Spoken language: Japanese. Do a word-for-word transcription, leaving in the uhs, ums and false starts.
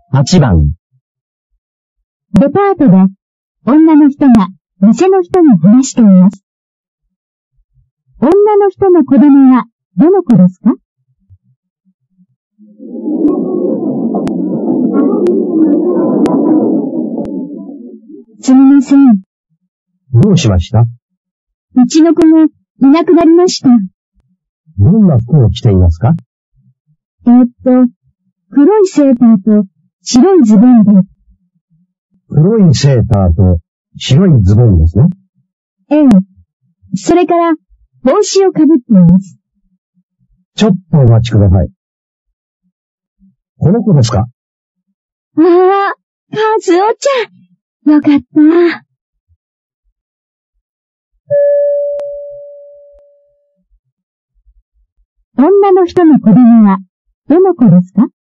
はちばん。 デパートで女の人が店の人に話しています。女の人の子供はどの子ですか？すみません。 どうしました？ うちの子がいなくなりました。 どんな服を着ていますか？ えーっと、黒いセーターと白いズボンで。 黒いセーターと白いズボンですね。 ええ。それから帽子をかぶっています。 ちょっとお待ちください。この子ですか？ ああ、カズオちゃん。よかった。女の人の子供はどの子ですか？